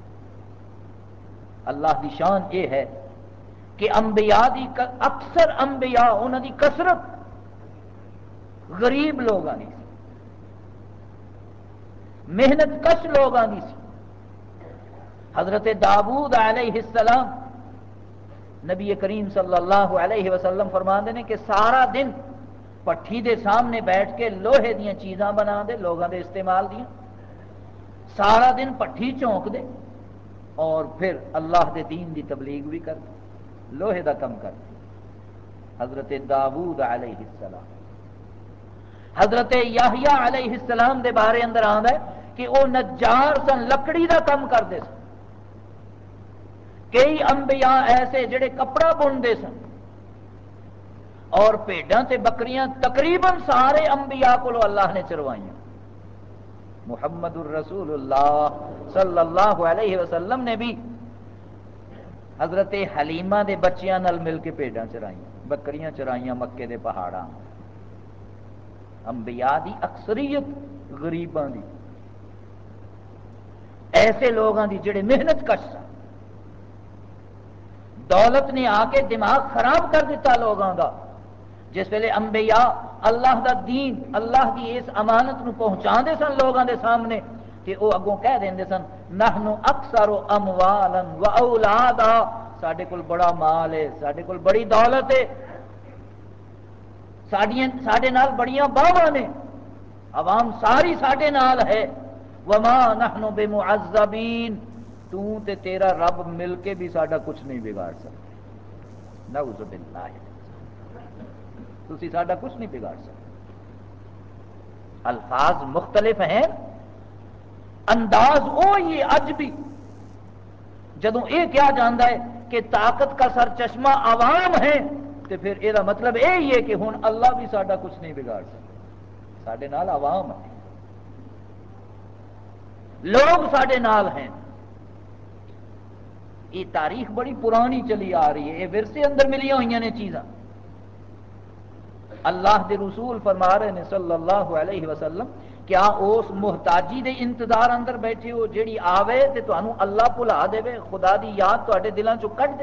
اللہ دی شان یہ ہے کہ انبیاء دی اکثر انبیاء انہاں دی کثرت غریب لوگاں دی سی، محنت کش لوگاں دی سی. حضرت داؤد علیہ السلام نبی کریم صلی اللہ علیہ وسلم فرماندے نے کہ سارا دن پٹھی دے سامنے بیٹھ کے لوہے دیاں چیزاں بنا دے، لوگاں دے استعمال دیاں، سارا دن پٹھی چونک دے اور پھر اللہ دے دین دی تبلیغ بھی کر دے، لوہے دا کم کر دے. حضرت داؤد علیہ السلام. حضرت یحییٰ علیہ السلام دے بارے اندر آندا ہے کہ وہ نجار سن، لکڑی دا کم کرتے سن. کئی انبیاء ایسے جڑے کپڑا بنتے سن، اور بھیڈاں تے بکریاں تقریباً سارے انبیاء کو اللہ نے چروائیاں. محمد الرسول اللہ صلی اللہ علیہ وسلم نے بھی حضرت حلیمہ دے بچیاں نال مل کے بھیڈاں چرائیاں، بکریاں چرائیاں مکے دے پہاڑاں. انبیاء دی اکثریت غریباں دی، ایسے لوگاں دی جڑے محنت کش سن. دولت نے آ کے دماغ خراب کر دیتا لوگاں دا. جس ویلے انبیاء اللہ دا دین، اللہ کی اس امانت نو پہنچا دے سن لوگاں دے سامنے، کہ وہ اگوں کہہ دیندے سن نحن اکثر اموالا و اولادا، ساڈے کول بڑا مال ہے، ساڈے کول بڑی دولت ہے، ساڈے نال بڑیاں باواں نے، عوام ساری ساڈے نال ہے. وما نحن بمعذبین، تو تے تیرا رب مل کے بھی ساڈا کچھ نہیں بگاڑ سکتے. نعوذ باللہ، تسی ساڈا کچھ نہیں بگاڑ سکتے. الفاظ مختلف ہیں، انداز وہی اج بھی جدوں یہ کیا جاتا ہے کہ طاقت کا سر چشمہ عوام ہے تو پھر یہ مطلب یہی ہے کہ ہن اللہ بھی ساڈا کچھ نہیں بگاڑ سکتا، ساڈے نال عوام ہے، لوگ ساڈے نال ہیں۔ یہ تاریخ بڑی پرانی چلی آ رہی ہے، یہ ورثے اندر ملیا ہوئی نے چیزاں۔ اللہ دے رسول فرما رہے ہیں صلی اللہ علیہ وسلم، کیا اس محتاجی دے انتظار اندر بیٹھے ہو جیڑی آوے تے تانوں اللہ بھلا دے، خدا دی یاد تواڈے دلاں چوں کڈ دے؟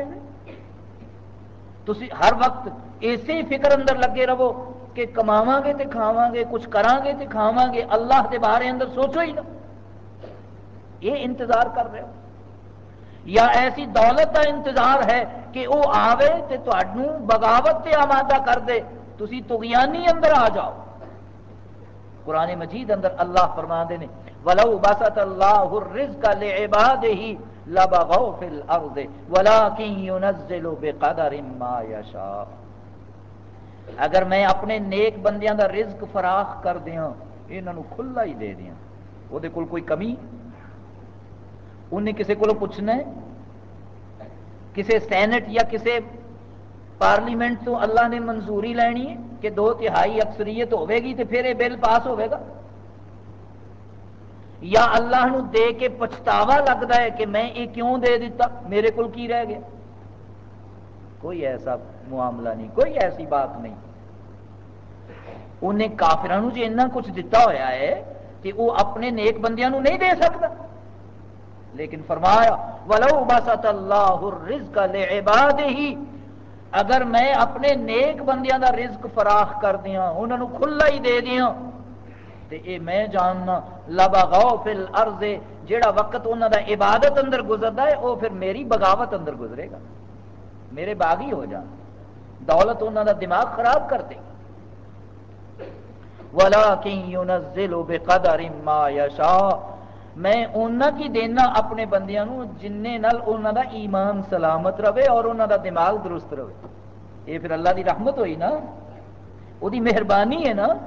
تسی ہر وقت اسی فکر اندر لگے رہو کہ کماواں گے تے کھاواں گے، کچھ کراں گے تے کھاواں گے، اللہ دے بارے اندر سوچو ہی نہ، یہ انتظار کر رہے ہو؟ یا ایسی دولت کا انتظار ہے کہ وہ آوے تے تانوں بغاوت تے آمادہ کر دے، تسی طغیانی اندر آ جاؤ۔ قرآن مجید اندر اللہ فرماندے نے وَلَوْ بَسَطَ اللَّهُ الرِّزْقَ لِعِبَادِهِ لَبَغَوْا فِي الْأَرْضِ وَلَٰكِن يُنَزِّلُ بِقَدَرٍ مَّا يَشَاءُ۔ اگر میں اپنے نیک بندیاں دا رزق فراخ کر دیاں، انہاں نوں کھلا ہی دے دیاں، وہ دے کول کوئی کمی؟ انہیں کسی کو پوچھنا ہے؟ کسی سینٹ یا کسی پارلیمنٹ تو اللہ نے منظوری لینی ہے کہ دو تہائی اکثریت ہوے گی تو پھر یہ بل پاس ہوے گا؟ یا اللہ نو دے کے پچھتاوا لگتا ہے کہ میں یہ کیوں دے دیتا، میرے کول کی رہ گیا؟ کوئی ایسا معاملہ نہیں، کوئی ایسی بات نہیں۔ انہیں کافرانو جی اتنا کچھ دیتا ہویا ہے کہ وہ اپنے نیک بندیاں نو نہیں دے سکتا، لیکن فرمایا وَلَوْ بَسَطَ اللَّهُ الرِّزْقَ لِعِبَادِهِ، اگر میں اپنے نیک بندیاں دا رزق فراخ کر دیاں، انہاں نو کھلا ہی دے دیاں، تے اے میں جاننا لَبَغَوْا فِي الْأَرْضِ، جیڑا وقت انہاں دا عبادت اندر گزردا ہے وہ پھر میری بغاوت اندر گزرے گا، میرے باغی ہو جان، دولت انہاں دا دماغ خراب کر دے۔ وَلَٰكِن يُنَزِّلُ بِقَدَرٍ مَّا يَشَاءُ، میں انہاں کی دینا اپنے بندیاں نو جننے نال انہاں دا ایمان سلامت رہے اور انہاں دا دماغ درست رہے۔ یہ پھر اللہ دی رحمت ہوئی نا، وہ دی مہربانی ہے نا۔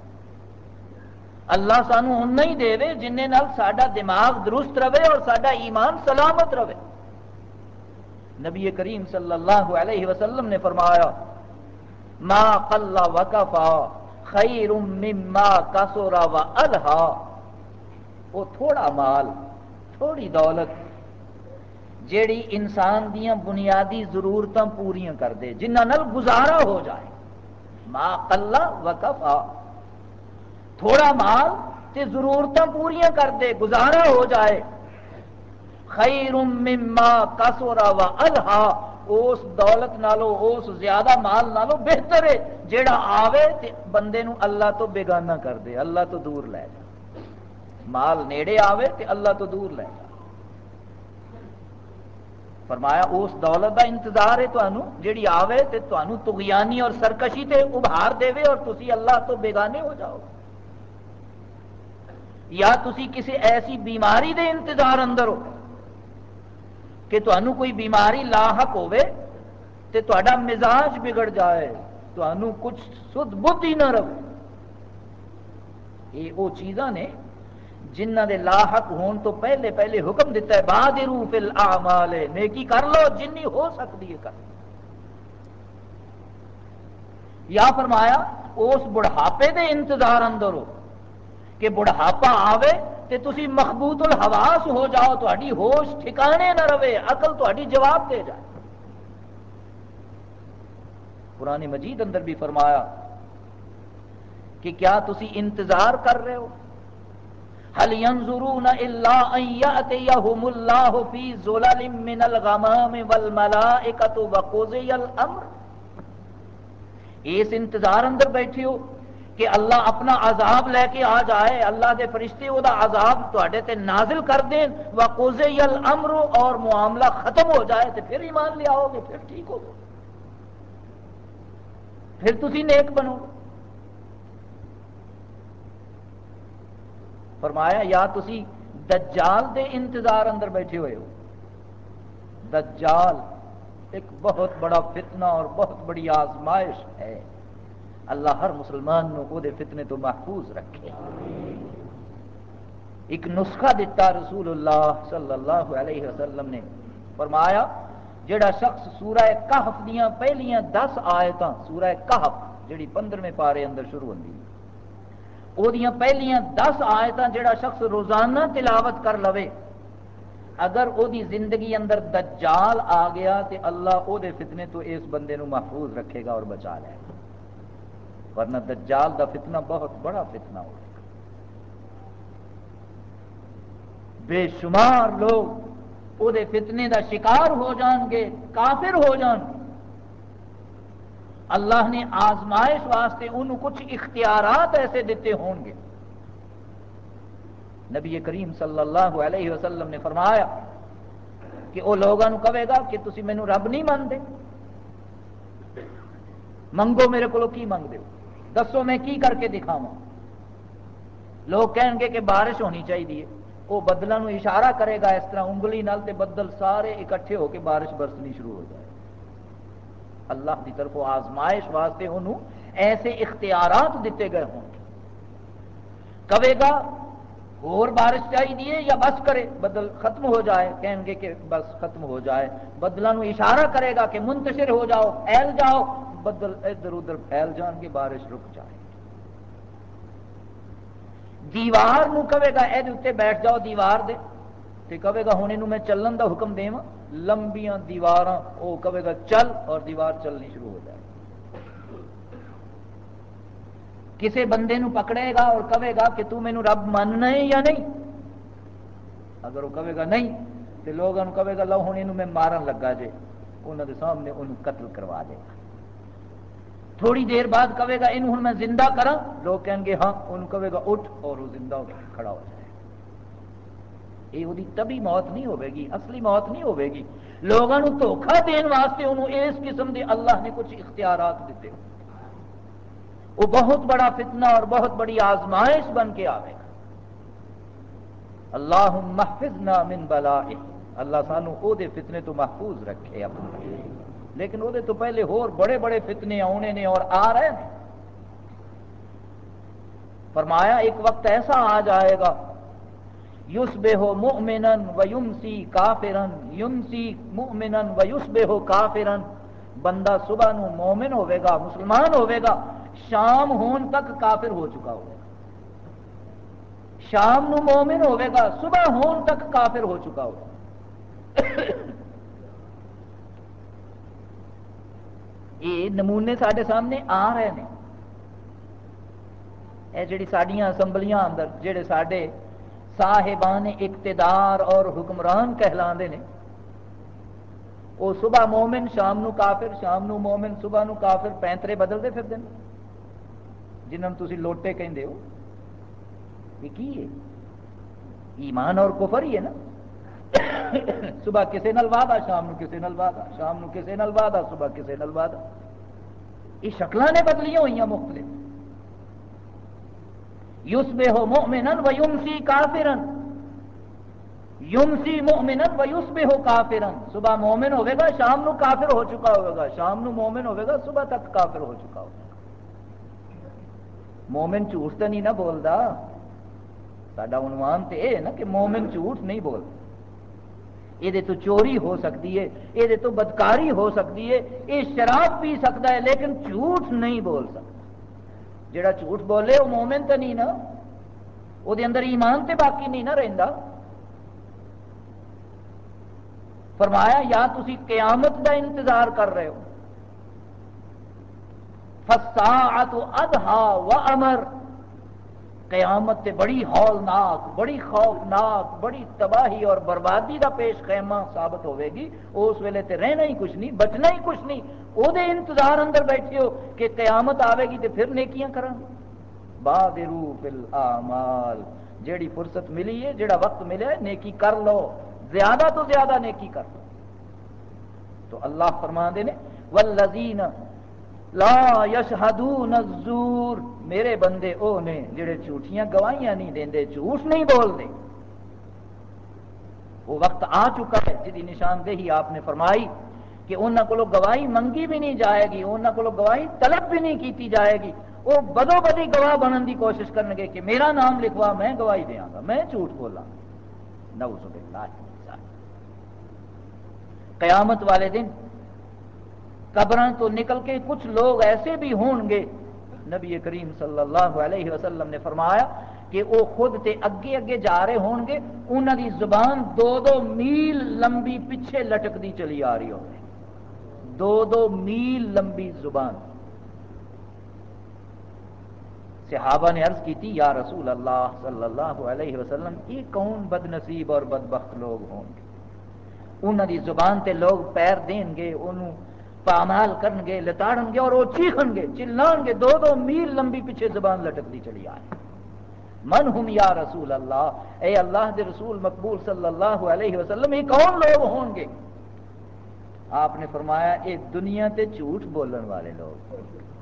اللہ سانو اُنہ ہی دے جننے نال ساڈا دماغ درست رہے اور ساڈا ایمان سلامت رہے۔ نبی کریم صلی اللہ علیہ وسلم نے فرمایا ما قل وکفا خیر مما کثر والہا، وہ تھوڑا مال، تھوڑی دولت جیڑی انسان دیاں بنیادی ضرورتاں پوریاں کر دے، جنہاں نال گزارا ہو جائے، ما قل وکفا، تھوڑا مال تے ضرورتاں پوریاں کر دے، گزارا ہو جائے، خیر مما کثر والہا، اس دولت نالو اس زیادہ مال نالو بہتر ہے جیڑا آوے تے بندے نو اللہ تو بیگانہ کر دے، اللہ تو دور لے جائے۔ مال نیڑے آوے تے اللہ تو دور لے جائے۔ فرمایا اس دولت دا انتظار ہے تانوں جیڑی آوے تے تانوں طغیانی اور سرکشی تے ابھار دے اور تسی اللہ تو بیگانے ہو جاؤ، یا تسی کسی ایسی بیماری دے انتظار اندر ہو کہ تانوں کوئی بیماری لاحق ہوئے تے تہاڈا مزاج بگڑ جائے، تانوں کچھ سدھ بدھ ہی نہ رہے۔ یہ وہ چیزاں نے جنہ دے لاحق ہون تو پہلے پہلے حکم دیتا ہے بادروا فی الاعمال، نیکی کر لو جنی ہو سکتی ہے کر لو۔ یا فرمایا اس بڑھاپے دے انتظار اندر ہو کہ بڑھاپا آوے تے تسی مخبوط الحواس ہو جاؤ، تہاڈی ہوش ٹھکانے نہ رہے، عقل تہاڈی جواب دے جائے۔ قرآن مجید اندر بھی فرمایا کہ کیا تسی انتظار کر رہے ہو، هل ينظرون الا ان ياتيهم الله في ظلل من الغمام والملائكة وقضي الامر، اس انتظار اندر بیٹھے ہو کہ اللہ اپنا عذاب لے کے آ جائے، اللہ دے فرشتے وہ دا عذاب تواڈے تے نازل کر دیں، وقضي الامر، اور معاملہ ختم ہو جائے تو پھر ایمان لے آؤ گے، پھر ٹھیک ہو گے، پھر تسی نیک بنو۔ فرمایا یا تسی دجال دے انتظار اندر بیٹھے ہوئے ہو۔ دجال ایک بہت بڑا فتنہ اور بہت بڑی آزمائش ہے، اللہ ہر مسلمان نو وہ دے فتنے تو محفوظ رکھے۔ ایک نسخہ دیتا رسول اللہ صلی اللہ علیہ وسلم نے، فرمایا جڑا شخص سورہ کہف دیاں پہلیاں دس آیتاں، سورہ کہف جڑی پندرہویں پارے اندر شروع ہوندی او دیاں پہلیاں دس آیتاں جڑا شخص روزانہ تلاوت کر لوے، اگر او دی زندگی اندر دجال آ گیا تے اللہ او دے فتنے تو اس بندے نو محفوظ رکھے گا اور بچا لے گا، ورنہ دجال دا فتنہ بہت بڑا فتنہ ہوگا۔ بے شمار لوگ او دے فتنے دا شکار ہو جان گے، کافر ہو جان گے۔ اللہ نے آزمائش واسطے انہوں کچھ اختیارات ایسے دیتے ہوں گے۔ نبی کریم صلی اللہ علیہ وسلم نے فرمایا کہ وہ لوگوں کو کہے گا کہ تسی مینوں رب نہیں مانتے، منگو میرے کو کی منگتے ہو، دسو میں کی کر کے دکھاواں۔ لوگ کہیں گے کہ بارش ہونی چاہیے، وہ بدلوں نو اشارہ کرے گا اس طرح انگلی نال تے بدل سارے اکٹھے ہو کے بارش برسنی شروع ہو جائے۔ اللہ کی طرف آزمائش واسطے انہوں ایسے اختیارات دیتے گئے ہوں گے۔ کہے گا اور بارش چاہیے یا بس کرے بدل ختم ہو جائے، کہیں گے کہ بس ختم ہو جائے۔ بدلوں اشارہ کرے گا کہ منتشر ہو جاؤ، پھیل جاؤ، بدل ادھر ادھر پھیل جان گے، بارش رک جائے۔ دیوار نو کہے گا اے اتنے بیٹھ جاؤ دیوار دے، تے کہے گا ہن اینوں میں چلن دا حکم دیواں، لمبیاں دیواراں او کہے گا چل، اور دیوار چلنی شروع ہو جائے۔ کسے بندے نو پکڑے گا اور کہے گا کہ تو مینوں رب ماننا ہے یا نہیں، اگر وہ کہے گا نہیں تو لوگوں کہے گا لو ہن اینوں میں مارن لگا جے، انہاں دے سامنے انہوں قتل کروا دے گا۔ تھوڑی دیر بعد کہے گا اینوں ہن میں زندہ کراں، لوگ کہیں گے ہاں، انہوں کہے گا اٹھ، اور وہ زندہ ہو کھڑا ہو جائے۔ یہ وہی طبی موت نہیں ہوے گی، اصلی موت نہیں ہوے گی۔ لوگوں کو دھوکھا دین واسطے انہوں اس قسم دے اللہ نے کچھ اختیارات دیتے ہو، وہ بہت بڑا فتنہ اور بہت بڑی آزمائش بن کے آئے گا۔ اللہم احفظنا من بلائہ، اللہ سانو او دے فتنے تو محفوظ رکھے اپنے، لیکن او دے تو پہلے اور بڑے بڑے فتنے آنے نے اور آ رہے ہیں۔ فرمایا ایک وقت ایسا آ جائے گا یصبح مؤمنا ویمسی کافرا، یمسی مؤمنا ویصبح کافرا، بندہ صبح نو مومن ہوے گا، مسلمان ہوے گا، شام ہون تک کافر ہو چکا ہوگا۔ شام نو مومن ہوے گا، صبح ہون تک کافر ہو چکا ہوگا۔ یہ نمونے سارے سامنے آ رہے ہیں۔ یہ جڑی ساڈیاں اسمبلیاں اندر جڑے ساڈے صاحبان اقتدار اور حکمران کہلاندے نے، وہ صبح مومن شام نو کافر، شام نو مومن صبح نو کافر، پینترے بدلتے پھرتے ہیں، جنہوں نے تسی لوٹے کہندے ہو۔ یہ کی ہے؟ ایمان اور کفر ہی ہے نا۔ صبح کسے نال وعدہ، شام نو کسے نال وعدہ، شام نو کسے نال وعدہ، صبح کسے نال وعدہ۔ یہ شکلاں نے بدلیاں ہوئی ہیں مختلف۔ یصبح مؤمنا ویمسی کافرا، یمسی مؤمنا ویصبح کافرا، صبح مومن ہوے گا، شام نو کافر ہو چکا ہوے گا، شام نو مومن ہوے گا، صبح تک کافر ہو چکا ہوگا۔ مومن جھوٹ تو نہیں نہ بولدا، ساڈا عنوان تے یہ ہے نا کہ مومن جھوٹ نہیں بولدا۔ یہ تو چوری ہو سکتی ہے، یہ تو بدکاری ہو سکتی ہے، یہ شراب پی سکتا ہے، لیکن جھوٹ نہیں بول سکتا۔ جڑا جھوٹ بولے وہ مومن تو نہیں نا، وہ دے اندر ایمان تے باقی نہیں نہ رہندا۔ فرمایا یا تسی قیامت دا انتظار کر رہے ہو، فَالسَّاعَةُ أَدْهَى وَأَمَرُ، قیامت تے بڑی ہولناک، بڑی خوفناک، بڑی تباہی اور بربادی دا پیش خیمہ ثابت ہوے گی۔ اس ویلے تے رہنا ہی کچھ نہیں، بچنا ہی کچھ نہیں، او دے انتظار اندر بیٹھے ہو کہ قیامت آوے گی تے پھر نیکیاں کریں گے۔ بادروا فی الاعمال، جیڑی فرصت ملی ہے، جیڑا وقت ملے ہے، نیکی کر لو، زیادہ تو زیادہ نیکی کر لو۔ تو اللہ فرماندے نے والذین لا یشہدون الزور، میرے بندے او نے جڑے جھوٹیاں گواہیاں نہیں دیندے، جھوٹ نہیں بولتے۔ وہ وقت آ چکا ہے جدی نشاندہی آپ نے فرمائی کہ انہاں کو گواہی منگی بھی نہیں جائے گی، انہاں کو گواہی طلب بھی نہیں کیتی جائے گی، وہ بدو بدی گواہ بننے کی کوشش کریں گے کہ میرا نام لکھوا، میں گواہی دیاں گا، میں جھوٹ بولاں گا۔ نعوذ باللہ من ذالک۔ قیامت والے دن قبراں تو نکل کے کچھ لوگ ایسے بھی ہون گے، نبی کریم صلی اللہ علیہ وسلم نے فرمایا کہ وہ خود تے اگے اگے جا رہے ہون گے، انہاں دی زبان دو دو میل لمبی پیچھے لٹکتی چلی آ رہی ہوگی، دو دو میل لمبی زبان۔ صحابہ نے عرض کی تھی یا رسول اللہ صلی اللہ علیہ وسلم، یہ کون بد نصیب اور بدبخت لوگ ہوں گے؟ انہاں دی زبان تے لوگ پیر دین گے، انہوں پامال کرن گے، لتاڑن گے، اور وہ چیخن گے، چلان گے، دو دو میل لمبی پیچھے زبان لٹکتی چلی آ رہی۔ من ہم یا رسول اللہ، اے اللہ دے رسول مقبول صلی اللہ علیہ وسلم، یہ کون لوگ ہوں گے؟ آپ نے فرمایا یہ دنیا تے جھوٹ بولن والے لوگ،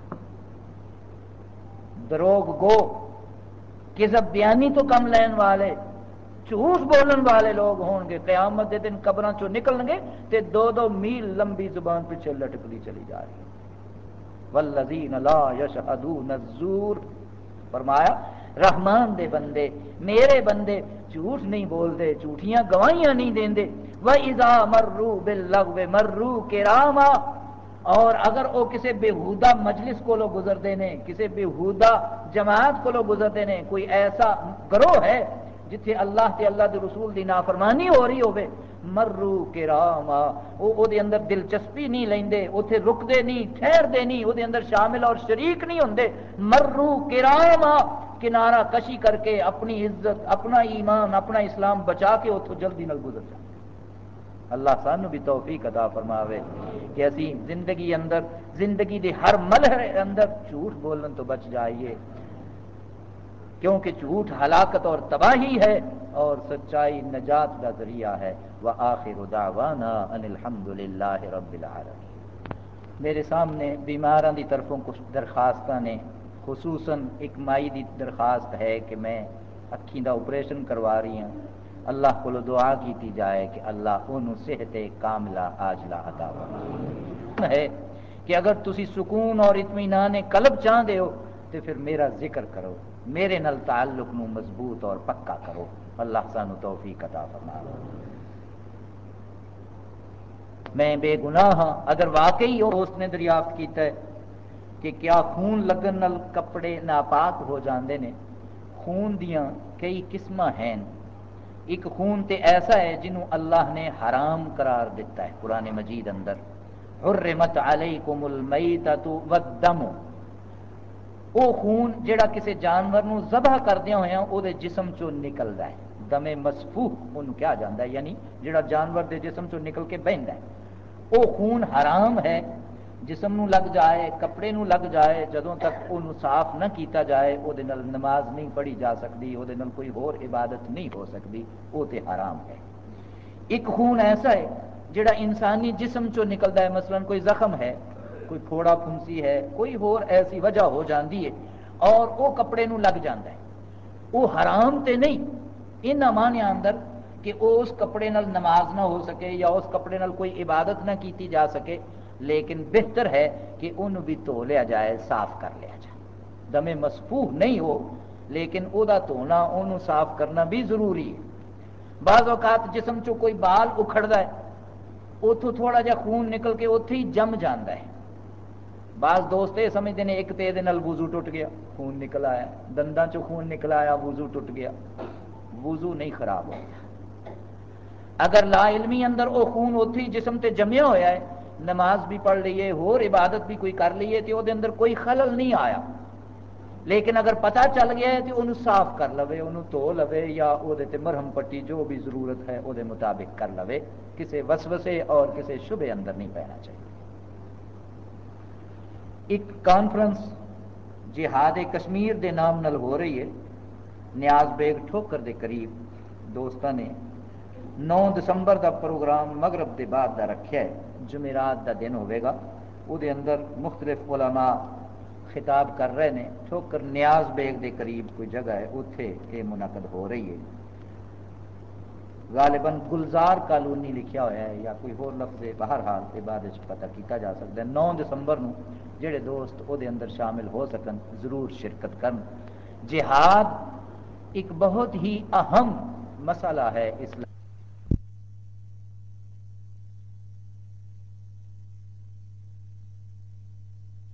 دروغ گو، کذب بیانی تو کم لین والے، جھوٹ بولن والے لوگ ہون گے۔ قیامت دے دن قبراں چوں نکلن گے تے دو دو میل لمبی زبان پیچھے لٹکتی چلی جا رہی ہے۔ والذین لا یشہدون الزور، فرمایا رحمان دے بندے، میرے بندے جھوٹ نہیں بولتے، جھوٹیاں گواہیاں نہیں دیندے۔ وَإِذَا مَرُّوا بِاللَّغْوِ مَرُّوا كِرَامًا، اور اگر وہ کسی بےہودہ مجلس کو لو گزرتے ہیں، کسی بےہودہ جماعت کو لو گزرتے ہیں، کوئی ایسا گروہ ہے جتھے اللہ تے اللہ دے رسول دی نافرمانی ہو رہی ہوے، مرو کراما، وہ او دے اندر دلچسپی نہیں لیندے، اوتھے رکدے نہیں، ٹھہردے نہیں، او دے اندر شامل اور شریک نہیں ہوندے، مرو کراما، کنارہ کشی کر کے اپنی عزت، اپنا ایمان، اپنا اسلام بچا کے اتوں جلدی نال گزر جائے۔ اللہ سانو بھی توفیق عطا فرماوے کہ اسی زندگی اندر، زندگی دے ہر ملحے اندر جھوٹ بولن تو بچ جائیے، کیونکہ جھوٹ ہلاکت اور تباہی ہے اور سچائی نجات کا ذریعہ ہے۔ وآخر دعوانا ان الحمد للہ رب العالمین۔ میرے سامنے بیماراں دی طرفوں کچھ درخواستاں نے، خصوصاً ایک مائی دی درخواست ہے کہ میں اکھیں دا آپریشن کروا رہی ہوں، اللہ کو دعا کیتی جائے کہ اللہ انہوں صحت کاملہ عاجلہ عطا فرمائے۔ ہے کہ اگر تسی سکون اور اطمینان قلب چاہتے ہو تو پھر میرا ذکر کرو، میرے نال تعلق نو مضبوط اور پکا کرو۔ اللہ سانو توفیق عطا فرمائے۔ میں بے گناہ ہاں اگر واقعی وہ اس نے دریافت کیتا ہے کہ کیا خون لگن نال کپڑے ناپاک ہو جاندے نے؟ خون دیاں کئی قسمہ ہیں، ایک خون تے ایسا ہے جنہوں اللہ نے حرام قرار دیتا ہے قرآن مجید اندر، حرمت علیکم المیتۃ والدم، وہ خون جڑا کسی جانور نو ذبح کردیا ہویا او دے جسم چوں نکلدا ہے، دم مسفوح انہوں کہا جاتا ہے، یعنی جڑا جانور دے جسم چوں نکل کے بہندا ہے، وہ خون حرام ہے۔ جسم نو لگ جائے، کپڑے نو لگ جائے، جدوں تک انہوں صاف نہ کیتا جائے او دے نال نماز نہیں پڑھی جا سکتی، او دے نال کوئی اور عبادت نہیں ہو سکتی، وہ تے حرام ہے۔ ایک خون ایسا ہے جڑا انسانی جسم چوں نکلدا ہے، مثلا کوئی زخم ہے، کوئی پھوڑا پھنسی ہے، کوئی اور ایسی وجہ ہو جاندی ہے اور وہ کپڑے نو لگ جاندا ہے، وہ حرام تے نہیں ان معنی اندر کہ اس کپڑے نال نماز نہ ہو سکے یا اس کپڑے نال کوئی عبادت نہ کیتی جا سکے، لیکن بہتر ہے کہ انہوں بھی دھو لیا جائے، صاف کر لیا جائے۔ دم مسفوح نہیں ہو لیکن او دا دھونا، انہوں صاف کرنا بھی ضروری ہے۔ بعض اوقات جسم چو کوئی بال اکھڑدا ہے، اتوں تھوڑا جا خون نکل کے اتھے ہی جم جاندا ہے، بعض دوست یہ سمجھتے ہیں ایک تے دے نال وضو ٹوٹ گیا، خون نکل آیا، دنداں چو خون نکل آیا، وضو ٹوٹ گیا۔ وضو نہیں خراب ہوتا، اگر لا علمی اندر او خون اتھی جسم تے جمیا ہویا ہے، نماز بھی پڑھ لیے، ہور عبادت بھی کوئی کر لیے تے او دے اندر کوئی خلل نہیں آیا، لیکن اگر پتہ چل گیا ہے تو انہوں صاف کر لوے، انہوں دھو لوے، یا او دے تے مرہم پٹی جو بھی ضرورت ہے او دے مطابق کر لوے، کسی وسوسے اور کسی شبے اندر نہیں پینا چاہیے۔ ایک کانفرنس جہاد کشمیر دے نام نال ہو رہی ہے، نیاز بیگ ٹھوکر دے قریب، دوستاں نے نو دسمبر دا پروگرام مغرب دے بعد دا رکھیا ہے، جمعرات دا دن ہوئے گا، او دے اندر مختلف علماء خطاب کر رہے ہیں، ٹھوکر نیاز بیگ دے قریب کوئی جگہ ہے، اتھے یہ منعقد ہو رہی ہے، غالباً گلزار کالونی لکھیا ہوا ہے یا کوئی اور لفظ ہے، بہرحال کے بعد اس پتہ کیتا جا سکتا ہے۔ نو دسمبر نو جڑے دوست وہ اندر شامل ہو سکن ضرور شرکت کرن۔ جہاد ایک بہت ہی اہم مسئلہ ہے اسلام